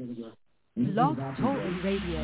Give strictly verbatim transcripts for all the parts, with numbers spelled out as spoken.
Blog Talk Radio.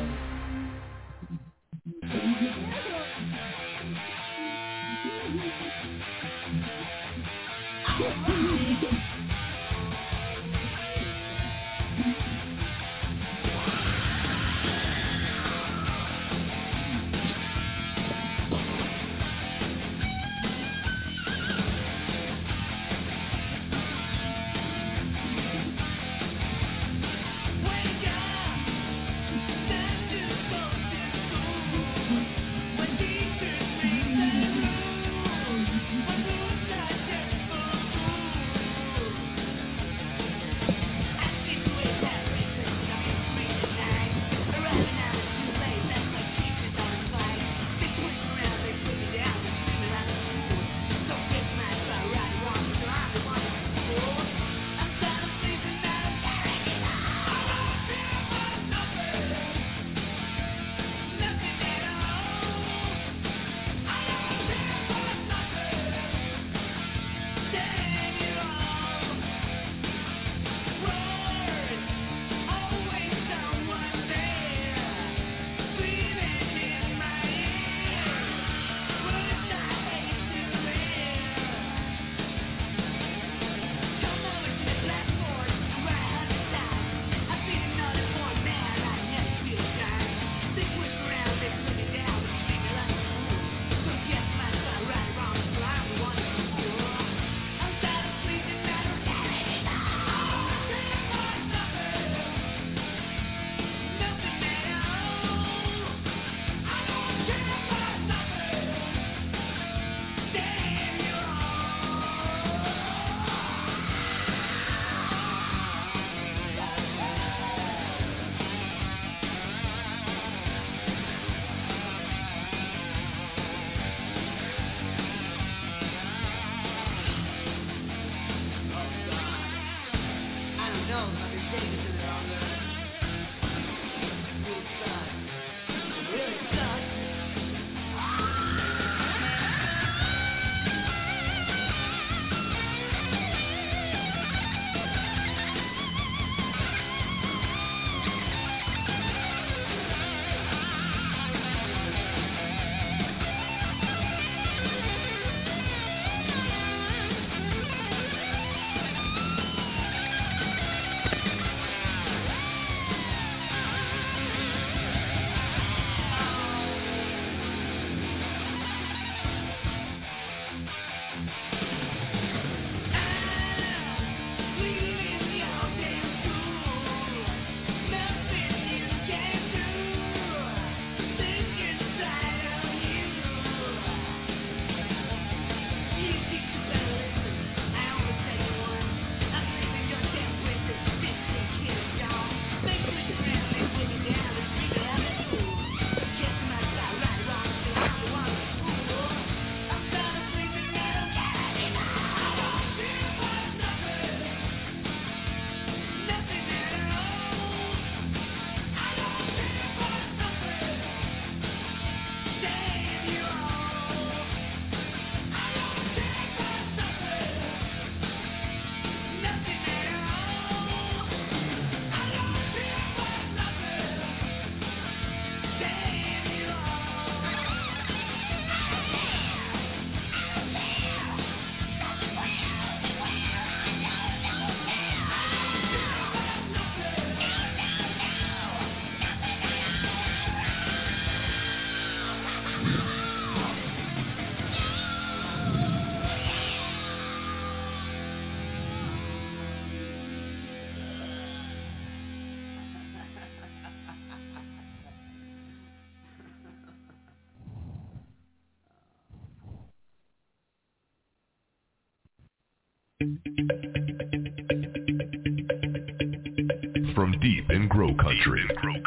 From deep in Grow Country, deep in Grow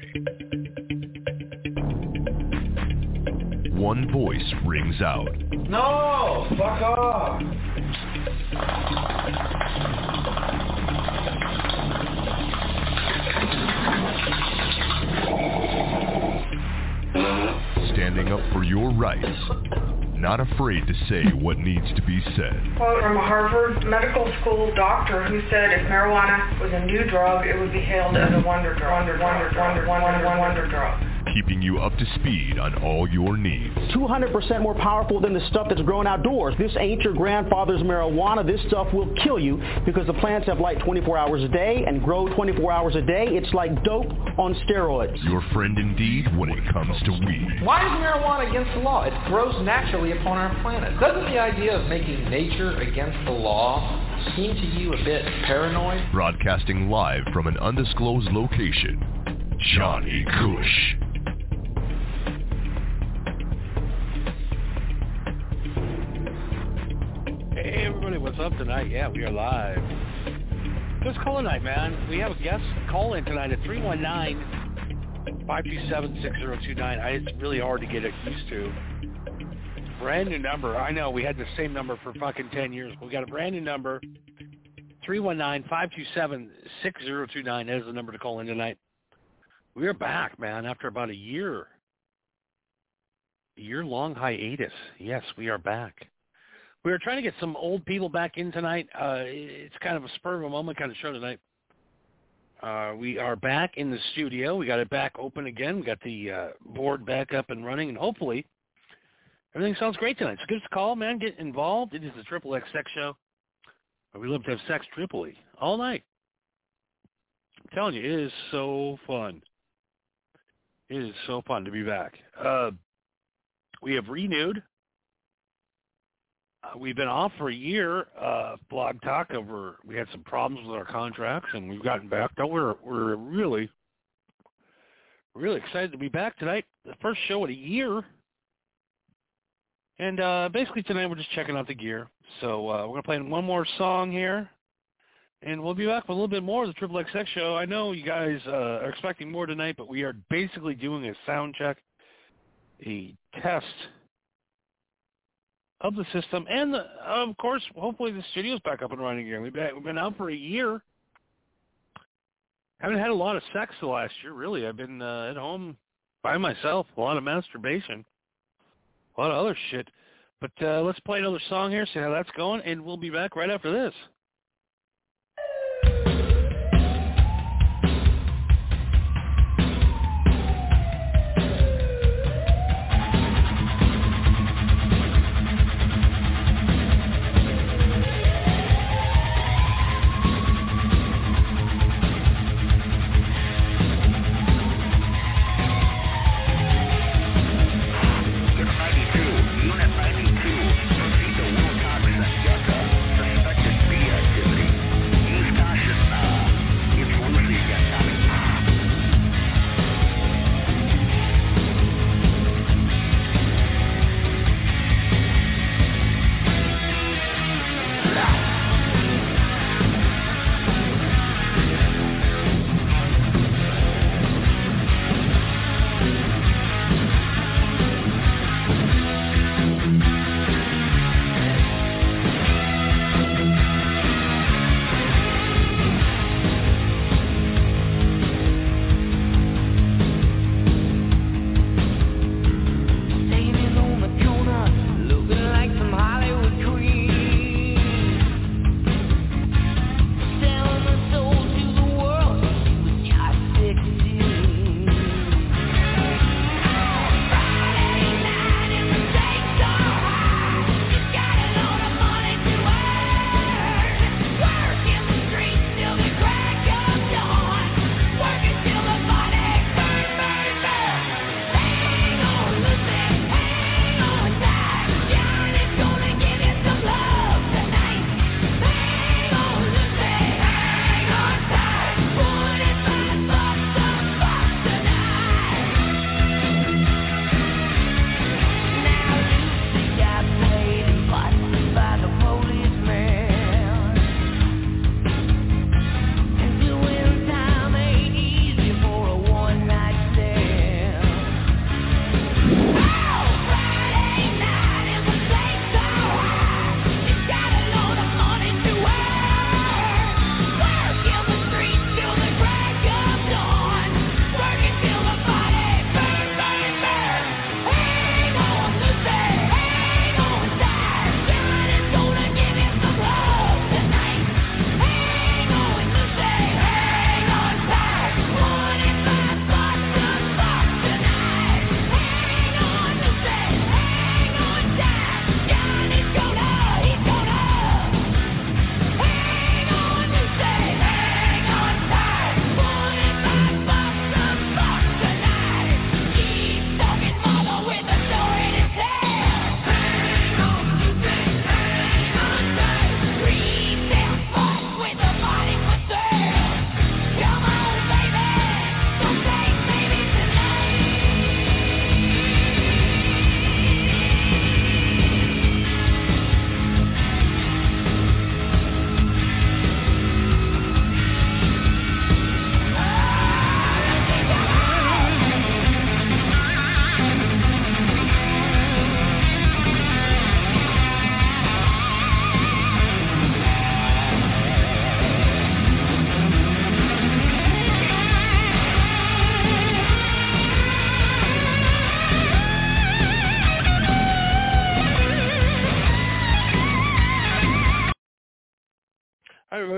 Country, one voice rings out. No! Fuck off! Standing up for your rights not afraid to say what needs to be said. Quote from a Harvard Medical School doctor who said if marijuana was a new drug, it would be hailed as a wonder drug. Wonder, wonder, wonder, wonder, wonder, wonder drug. Keeping you up to speed on all your needs. two hundred percent more powerful than the stuff that's grown outdoors. This ain't your grandfather's marijuana. This stuff will kill you because the plants have light twenty-four hours a day and grow twenty-four hours a day. It's like dope on steroids. Your friend indeed when it comes to weed. Why is marijuana against the law? It grows naturally upon our planet. Doesn't the idea of making nature against the law seem to you a bit paranoid? Broadcasting live from an undisclosed location, Johnny Kush. Hey everybody, what's up tonight? Yeah, we are live. Just call night, man. We have a guest call in tonight at three one nine, five two seven, six zero two nine. It's really hard to get used to. Brand new number. I know we had the same number for fucking ten years. But we got a brand new number. three one nine, five two seven, six zero two nine. That is the number to call in tonight. We are back, man, after about a year. A year-long hiatus. Yes, we are back. We were trying to get some old people back in tonight. Uh, it's kind of a spur of a moment kind of show tonight. Uh, we are back in the studio. We got it back open again. We got the uh, board back up and running, and hopefully everything sounds great tonight. So give us a call, man. Get involved. It is the Triple X Sex Show. We love to have sex triply all night. I'm telling you, it is so fun. It is so fun to be back. Uh, we have renewed. Uh, we've been off for a year, uh, Blog Talk, over, we had some problems with our contracts, and we've gotten back. So we're, we're really, really excited to be back tonight. The first show in a year. And uh, basically tonight we're just checking out the gear. So uh, we're going to play one more song here, and we'll be back with a little bit more of the Triple X X Show. I know you guys uh, are expecting more tonight, but we are basically doing a sound check, a test of the system, and the, of course, hopefully the studio's back up and running again. We've been, we've been out for a year. Haven't had a lot of sex the last year, really. I've been uh, at home by myself, a lot of masturbation, a lot of other shit. But uh, let's play another song here, see how that's going, and we'll be back right after this. Unit ninety-two, Torpedo Wilcox, Jessica, suspected B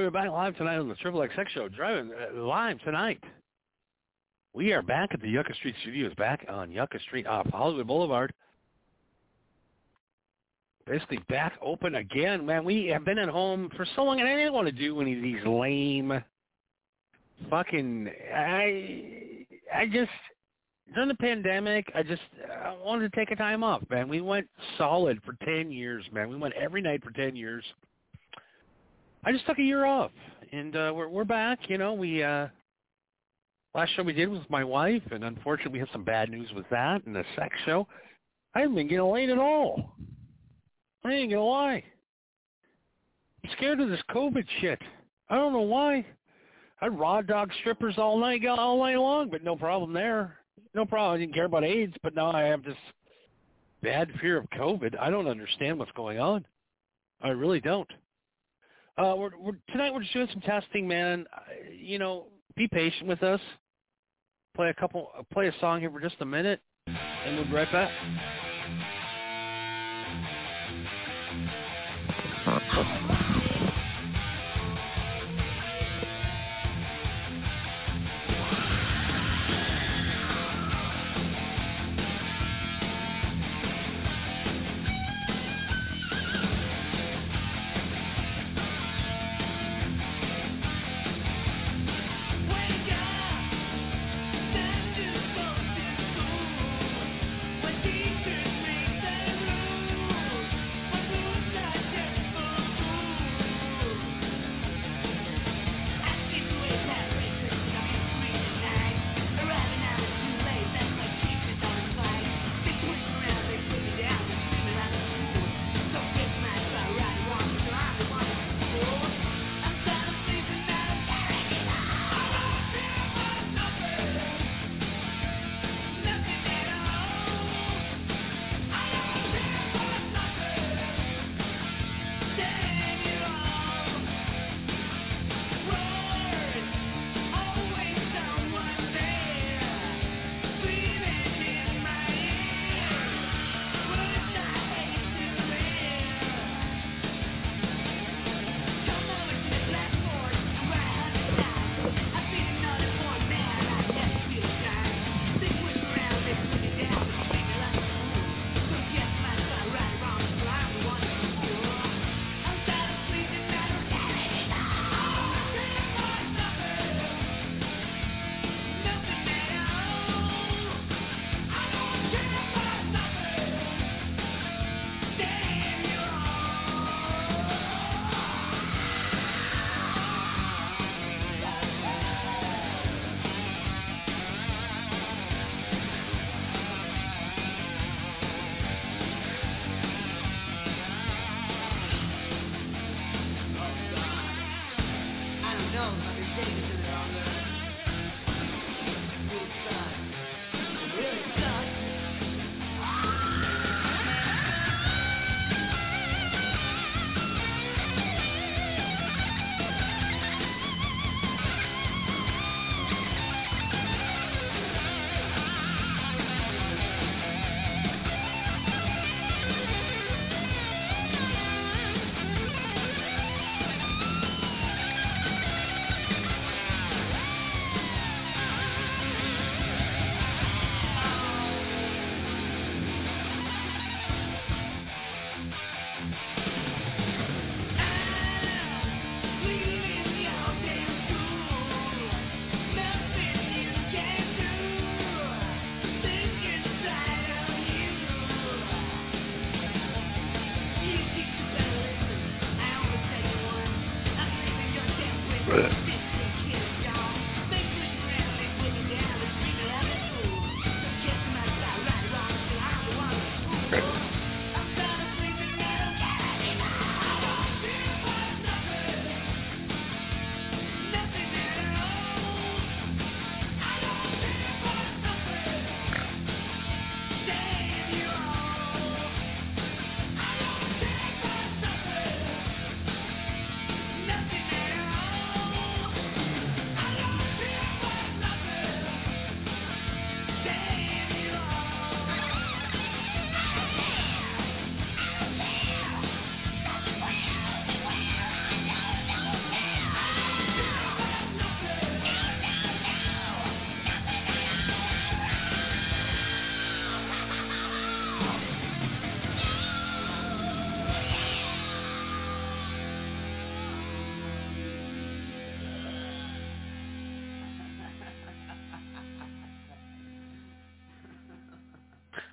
we're back live tonight on the Triple X X Show, driving uh, live tonight. We are back at the Yucca Street Studios, back on Yucca Street off Hollywood Boulevard. Basically back open again. Man, we have been at home for so long, and I didn't want to do any of these lame fucking... I, I just... During the pandemic, I just I wanted to take a time off, man. We went solid for ten years, man. We went every night for ten years. I just took a year off, and uh, we're we're back. You know, we uh, last show we did was my wife, and unfortunately, we have some bad news with that and the sex show. I haven't been getting laid at all. I ain't gonna lie. I'm scared of this COVID shit. I don't know why. I raw dog strippers all night, all night long, but no problem there. No problem. I didn't care about AIDS, but now I have this bad fear of COVID. I don't understand what's going on. I really don't. Uh, we're, we're, tonight we're just doing some testing, man. Uh, you know, be patient with us. Play a couple, uh, play a song here for just a minute, and we'll be right back.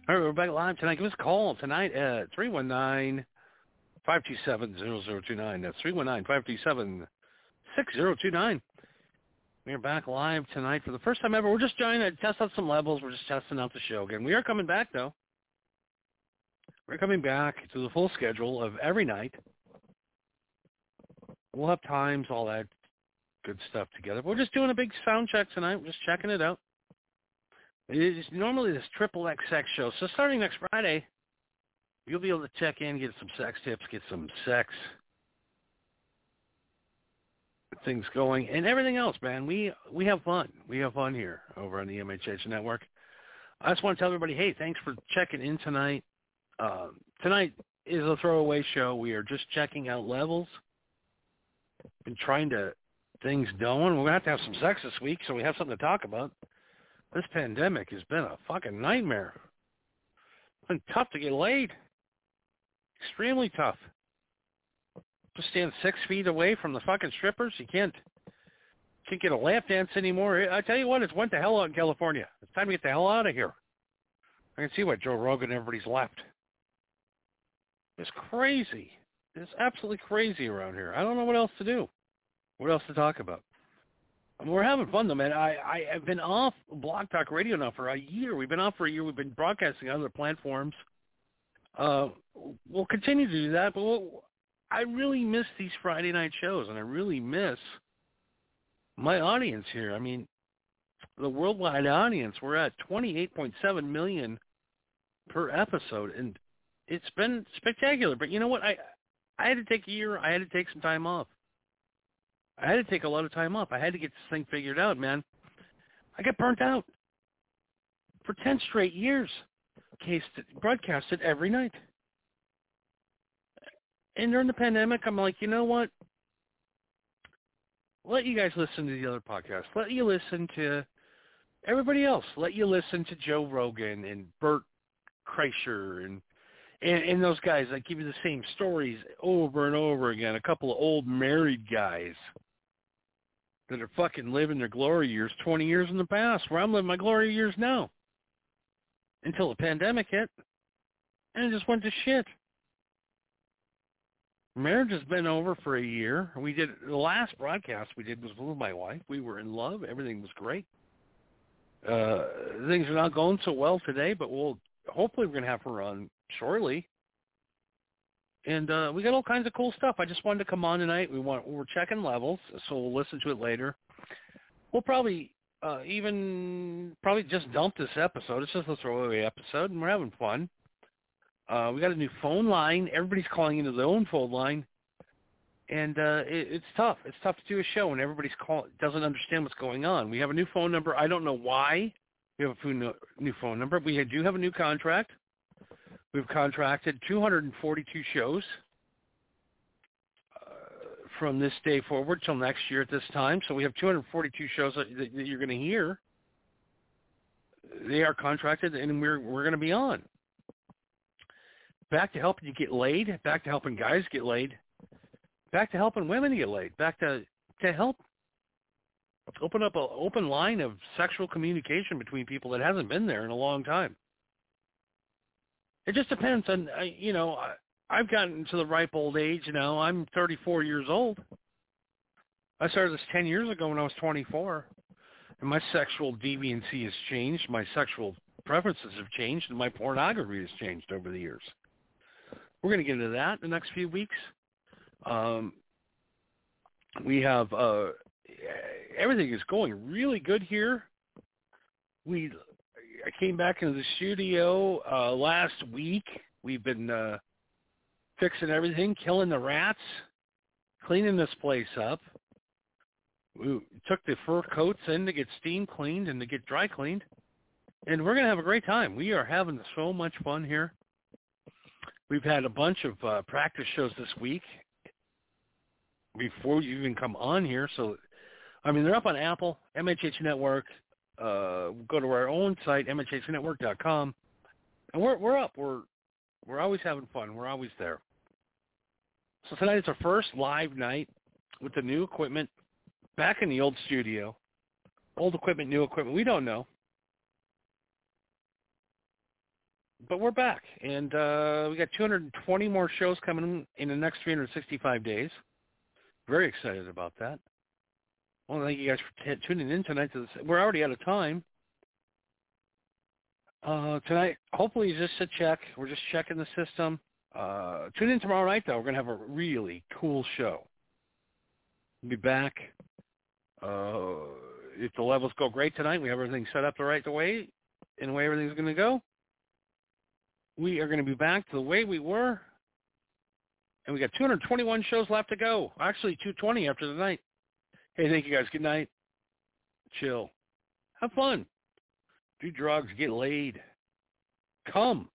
All right, we're back live tonight. Give us a call tonight at three one nine, five two seven, zero zero two nine. That's three one nine, five two seven, six zero two nine. We're back live tonight for the first time ever. We're just trying to test out some levels. We're just testing out the show again. We are coming back, though. We're coming back to the full schedule of every night. We'll have times, all that good stuff together. We're just doing a big sound check tonight. We're just checking it out. It is normally this triple X sex show. So starting next Friday, you'll be able to check in, get some sex tips, get some sex things going, and everything else, man. We we have fun. We have fun here over on the M H H Network. I just want to tell everybody, hey, thanks for checking in tonight. Uh, tonight is a throwaway show. We are just checking out levels. Been trying to things going. We're going to have to have some sex this week, so we have something to talk about. This pandemic has been a fucking nightmare. It's been tough to get laid. Extremely tough. Just stand six feet away from the fucking strippers. You can't can't get a lap dance anymore. I tell you what, it's went to hell out in California. It's time to get the hell out of here. I can see why Joe Rogan and everybody's left. It's crazy. It's absolutely crazy around here. I don't know what else to do. What else to talk about? I mean, we're having fun, though, man. I, I have been off Blog Talk Radio now for a year. We've been off for a year. We've been broadcasting on other platforms. Uh, we'll continue to do that, but we'll, I really miss these Friday night shows, and I really miss my audience here. I mean, the worldwide audience, we're at twenty-eight point seven million per episode, and it's been spectacular. But you know what? I I had to take a year. I had to take some time off. I had to take a lot of time off. I had to get this thing figured out, man. I got burnt out for ten straight years. Cased, broadcasted every night. And during the pandemic, I'm like, you know what? Let you guys listen to the other podcasts. Let you listen to everybody else. Let you listen to Joe Rogan and Bert Kreischer and, and, and those guys that give you the same stories over and over again. A couple of old married guys that are fucking living their glory years twenty years in the past, where I'm living my glory years now. Until the pandemic hit, and it just went to shit. Marriage has been over for a year. We did the last broadcast we did was with my wife. We were in love. Everything was great. Uh, things are not going so well today, but we'll hopefully we're going to have her on shortly. And uh, we got all kinds of cool stuff. I just wanted to come on tonight. We want we're checking levels, so we'll listen to it later. We'll probably uh, even probably just dump this episode. It's just a throwaway episode, and we're having fun. Uh, we got a new phone line. Everybody's calling into their own phone line, and uh, it, it's tough. It's tough to do a show when everybody's call doesn't understand what's going on. We have a new phone number. I don't know why we have a new phone number. We do have a new contract. We've contracted two hundred forty-two shows uh, from this day forward till next year at this time. So we have two hundred forty-two shows that, that you're going to hear. They are contracted, and we're we're going to be on. Back to helping you get laid. Back to helping guys get laid. Back to helping women get laid. Back to to help open up an open line of sexual communication between people that hasn't been there in a long time. It just depends on, you know, I've gotten to the ripe old age now. I'm thirty-four years old. I started this ten years ago when I was twenty-four. And my sexual deviancy has changed. My sexual preferences have changed. And my pornography has changed over the years. We're going to get into that in the next few weeks. Um, we have, uh, everything is going really good here. We... I came back into the studio uh, last week. We've been uh, fixing everything, killing the rats, cleaning this place up. We took the fur coats in to get steam cleaned and to get dry cleaned. And we're going to have a great time. We are having so much fun here. We've had a bunch of uh, practice shows this week before you even come on here. So, I mean, they're up on Apple, M H H Network. Uh, go to our own site, M H H network dot com, and we're we're up. We're we're always having fun. We're always there. So tonight is our first live night with the new equipment back in the old studio. Old equipment, new equipment. We don't know. but we're back, and uh, we got two hundred twenty more shows coming in, in the next three hundred sixty-five days. Very excited about that. Well, thank you guys for t- tuning in tonight. To this. We're already out of time. Uh, tonight, hopefully, just a check. We're just checking the system. Uh, tune in tomorrow night, though. We're going to have a really cool show. We'll be back. Uh, if the levels go great tonight, we have everything set up the right way, and the way everything's going to go. We are going to be back to the way we were. And we got two hundred twenty-one shows left to go. Actually, two hundred twenty after the night. Hey, thank you guys. Good night. Chill. Have fun. Do drugs. Get laid. Come.